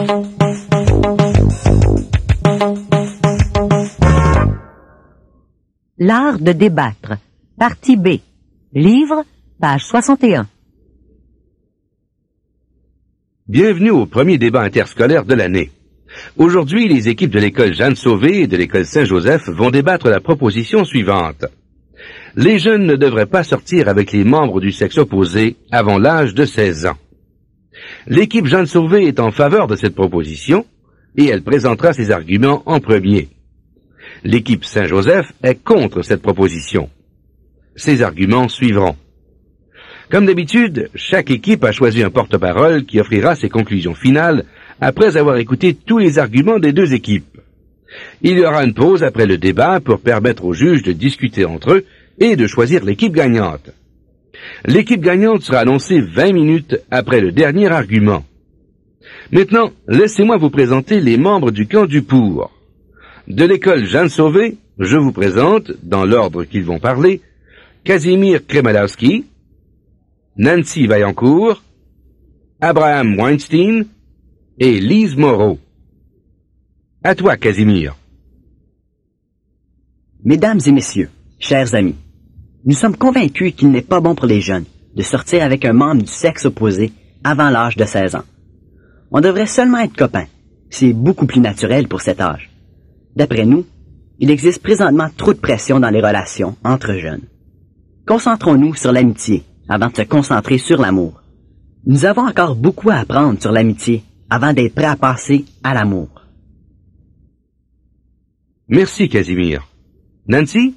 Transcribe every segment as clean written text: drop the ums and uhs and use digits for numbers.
L'art de débattre. Partie B. Livre, page 61. Bienvenue au premier débat interscolaire de l'année. Aujourd'hui, les équipes de l'école Jeanne-Sauvé et de l'école Saint-Joseph vont débattre la proposition suivante. Les jeunes ne devraient pas sortir avec les membres du sexe opposé avant l'âge de 16 ans. L'équipe Jeanne-Sauvé est en faveur de cette proposition et elle présentera ses arguments en premier. L'équipe Saint-Joseph est contre cette proposition. Ses arguments suivront. Comme d'habitude, chaque équipe a choisi un porte-parole qui offrira ses conclusions finales après avoir écouté tous les arguments des deux équipes. Il y aura une pause après le débat pour permettre aux juges de discuter entre eux et de choisir l'équipe gagnante. L'équipe gagnante sera annoncée 20 minutes après le dernier argument. Maintenant, laissez-moi vous présenter les membres du camp du pour. De l'école Jeanne-Sauvé, je vous présente, dans l'ordre qu'ils vont parler, Casimir Kremalowski, Nancy Vaillancourt, Abraham Weinstein et Lise Moreau. À toi, Casimir. Mesdames et messieurs, chers amis, nous sommes convaincus qu'il n'est pas bon pour les jeunes de sortir avec un membre du sexe opposé avant l'âge de 16 ans. On devrait seulement être copains. C'est beaucoup plus naturel pour cet âge. D'après nous, il existe présentement trop de pression dans les relations entre jeunes. Concentrons-nous sur l'amitié avant de se concentrer sur l'amour. Nous avons encore beaucoup à apprendre sur l'amitié avant d'être prêts à passer à l'amour. Merci, Casimir. Nancy?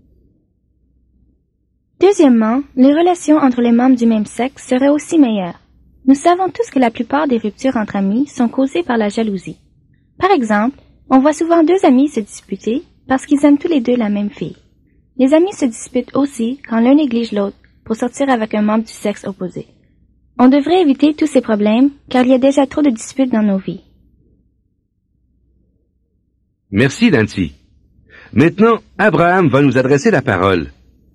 Deuxièmement, les relations entre les membres du même sexe seraient aussi meilleures. Nous savons tous que la plupart des ruptures entre amis sont causées par la jalousie. Par exemple, on voit souvent deux amis se disputer parce qu'ils aiment tous les deux la même fille. Les amis se disputent aussi quand l'un néglige l'autre pour sortir avec un membre du sexe opposé. On devrait éviter tous ces problèmes car il y a déjà trop de disputes dans nos vies. Merci, Nancy. Maintenant, Abraham va nous adresser la parole.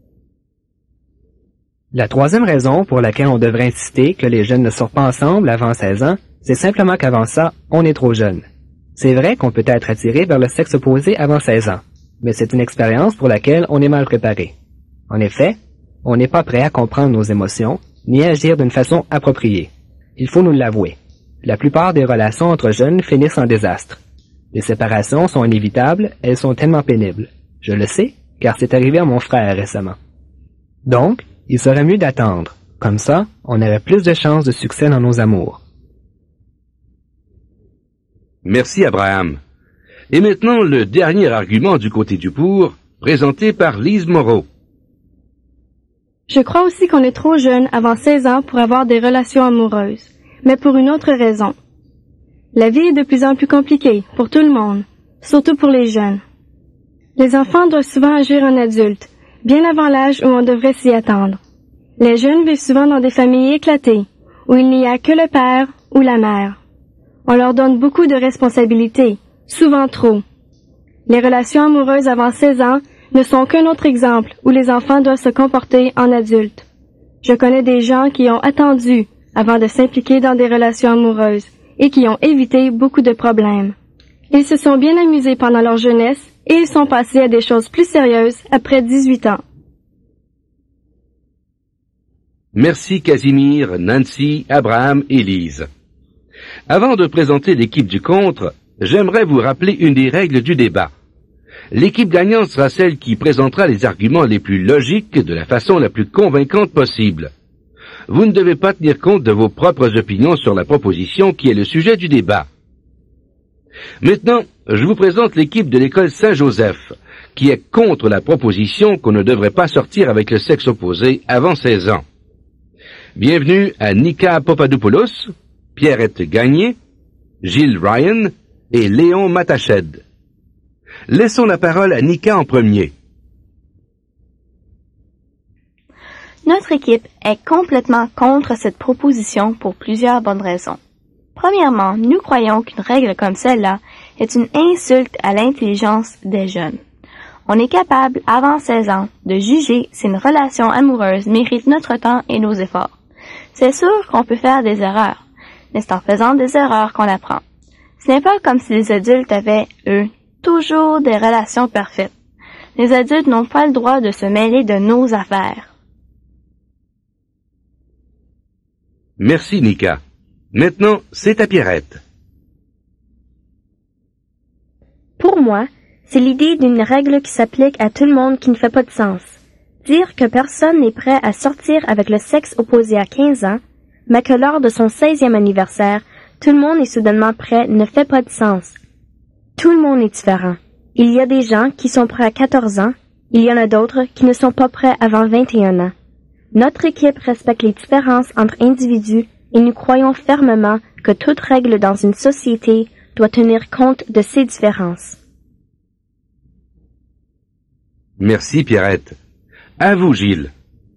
La troisième raison pour laquelle on devrait insister que les jeunes ne sortent pas ensemble avant 16 ans, c'est simplement qu'avant ça, on est trop jeune. C'est vrai qu'on peut être attiré vers le sexe opposé avant 16 ans, mais c'est une expérience pour laquelle on est mal préparé. En effet, on n'est pas prêt à comprendre nos émotions, ni à agir d'une façon appropriée. Il faut nous l'avouer. La plupart des relations entre jeunes finissent en désastre. Les séparations sont inévitables, elles sont tellement pénibles. Je le sais, car c'est arrivé à mon frère récemment. Donc, il serait mieux d'attendre. Comme ça, on aurait plus de chances de succès dans nos amours. Merci, Abraham. Et maintenant, le dernier argument du côté du pour, présenté par Lise Moreau. Je crois aussi qu'on est trop jeune avant 16 ans pour avoir des relations amoureuses, mais pour une autre raison. La vie est de plus en plus compliquée pour tout le monde, surtout pour les jeunes. Les enfants doivent souvent agir en adultes, bien avant l'âge où on devrait s'y attendre. Les jeunes vivent souvent dans des familles éclatées, où il n'y a que le père ou la mère. On leur donne beaucoup de responsabilités, souvent trop. Les relations amoureuses avant 16 ans ne sont qu'un autre exemple où les enfants doivent se comporter en adultes. Je connais des gens qui ont attendu avant de s'impliquer dans des relations amoureuses et qui ont évité beaucoup de problèmes. Ils se sont bien amusés pendant leur jeunesse et ils sont passés à des choses plus sérieuses après 18 ans. Merci Casimir, Nancy, Abraham et Lise. Avant de présenter l'équipe du contre, j'aimerais vous rappeler une des règles du débat. L'équipe gagnante sera celle qui présentera les arguments les plus logiques de la façon la plus convaincante possible. Vous ne devez pas tenir compte de vos propres opinions sur la proposition qui est le sujet du débat. Maintenant, je vous présente l'équipe de l'école Saint-Joseph, qui est contre la proposition qu'on ne devrait pas sortir avec le sexe opposé avant 16 ans. Bienvenue à Nika Papadopoulos, Pierrette Gagné, Gilles Ryan et Léon Matached. Laissons la parole à Nika en premier. Notre équipe est complètement contre cette proposition pour plusieurs bonnes raisons. Premièrement, nous croyons qu'une règle comme celle-là est une insulte à l'intelligence des jeunes. On est capable, avant 16 ans, de juger si une relation amoureuse mérite notre temps et nos efforts. C'est sûr qu'on peut faire des erreurs, mais c'est en faisant des erreurs qu'on apprend. Ce n'est pas comme si les adultes avaient, eux, toujours des relations parfaites. Les adultes n'ont pas le droit de se mêler de nos affaires. Merci, Nika. Maintenant, c'est à Pierrette. Pour moi, c'est l'idée d'une règle qui s'applique à tout le monde qui ne fait pas de sens. Dire que personne n'est prêt à sortir avec le sexe opposé à 15 ans, mais que lors de son 16e anniversaire, tout le monde est soudainement prêt ne fait pas de sens. Tout le monde est différent. Il y a des gens qui sont prêts à 14 ans, il y en a d'autres qui ne sont pas prêts avant 21 ans. Notre équipe respecte les différences entre individus et nous croyons fermement que toute règle dans une société doit tenir compte de ces différences. Merci, Pierrette. À vous, Gilles.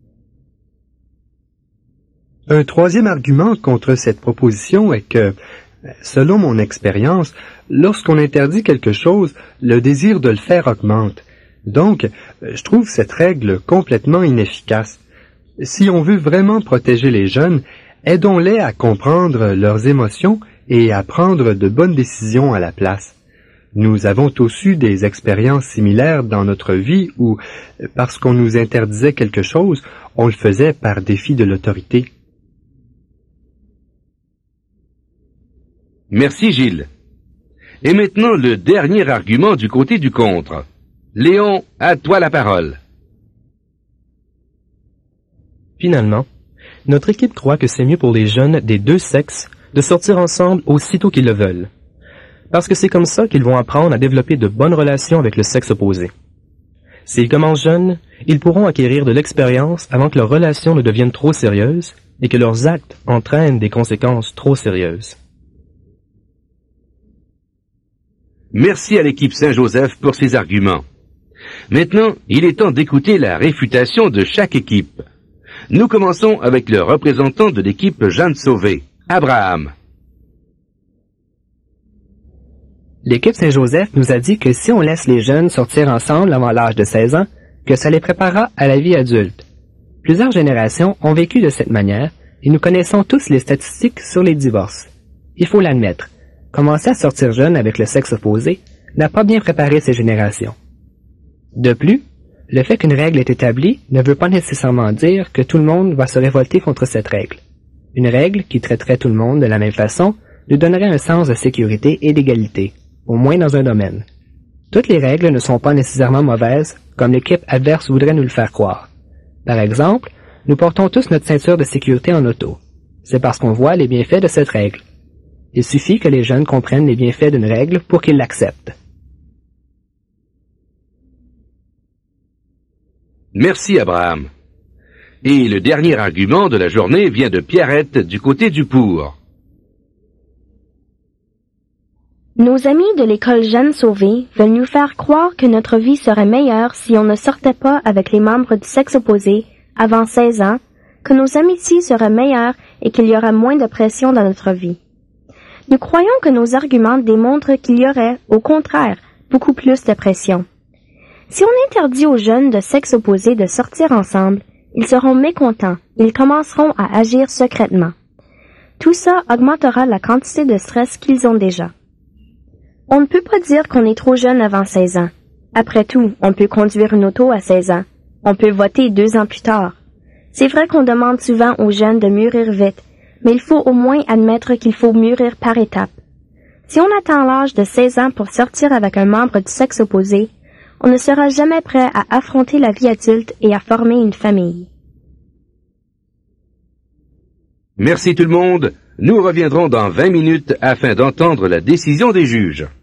Un troisième argument contre cette proposition est que, selon mon expérience, lorsqu'on interdit quelque chose, le désir de le faire augmente. Donc, je trouve cette règle complètement inefficace. Si on veut vraiment protéger les jeunes, aidons-les à comprendre leurs émotions et à prendre de bonnes décisions à la place. Nous avons tous eu des expériences similaires dans notre vie où, parce qu'on nous interdisait quelque chose, on le faisait par défi de l'autorité. Merci, Gilles. Et maintenant, le dernier argument du côté du contre. Léon, à toi la parole. Finalement, notre équipe croit que c'est mieux pour les jeunes des deux sexes de sortir ensemble aussitôt qu'ils le veulent. Parce que c'est comme ça qu'ils vont apprendre à développer de bonnes relations avec le sexe opposé. S'ils commencent jeunes, ils pourront acquérir de l'expérience avant que leurs relations ne deviennent trop sérieuses et que leurs actes entraînent des conséquences trop sérieuses. Merci à l'équipe Saint-Joseph pour ses arguments. Maintenant, il est temps d'écouter la réfutation de chaque équipe. Nous commençons avec le représentant de l'équipe Jeanne Sauvé, Abraham. L'équipe Saint-Joseph nous a dit que si on laisse les jeunes sortir ensemble avant l'âge de 16 ans, que ça les préparera à la vie adulte. Plusieurs générations ont vécu de cette manière et nous connaissons tous les statistiques sur les divorces. Il faut l'admettre, commencer à sortir jeune avec le sexe opposé n'a pas bien préparé ces générations. De plus, le fait qu'une règle est établie ne veut pas nécessairement dire que tout le monde va se révolter contre cette règle. Une règle qui traiterait tout le monde de la même façon nous donnerait un sens de sécurité et d'égalité, au moins dans un domaine. Toutes les règles ne sont pas nécessairement mauvaises, comme l'équipe adverse voudrait nous le faire croire. Par exemple, nous portons tous notre ceinture de sécurité en auto. C'est parce qu'on voit les bienfaits de cette règle. Il suffit que les jeunes comprennent les bienfaits d'une règle pour qu'ils l'acceptent. Merci, Abraham. Et le dernier argument de la journée vient de Pierrette du côté du pour. Nos amis de l'école Jeanne Sauvé veulent nous faire croire que notre vie serait meilleure si on ne sortait pas avec les membres du sexe opposé avant 16 ans, que nos amitiés seraient meilleures et qu'il y aurait moins de pression dans notre vie. Nous croyons que nos arguments démontrent qu'il y aurait, au contraire, beaucoup plus de pression. Si on interdit aux jeunes de sexe opposé de sortir ensemble, ils seront mécontents, ils commenceront à agir secrètement. Tout ça augmentera la quantité de stress qu'ils ont déjà. On ne peut pas dire qu'on est trop jeune avant 16 ans. Après tout, on peut conduire une auto à 16 ans. On peut voter 2 ans plus tard. C'est vrai qu'on demande souvent aux jeunes de mûrir vite, mais il faut au moins admettre qu'il faut mûrir par étapes. Si on attend l'âge de 16 ans pour sortir avec un membre du sexe opposé, on ne sera jamais prêt à affronter la vie adulte et à former une famille. Merci tout le monde. Nous reviendrons dans 20 minutes afin d'entendre la décision des juges.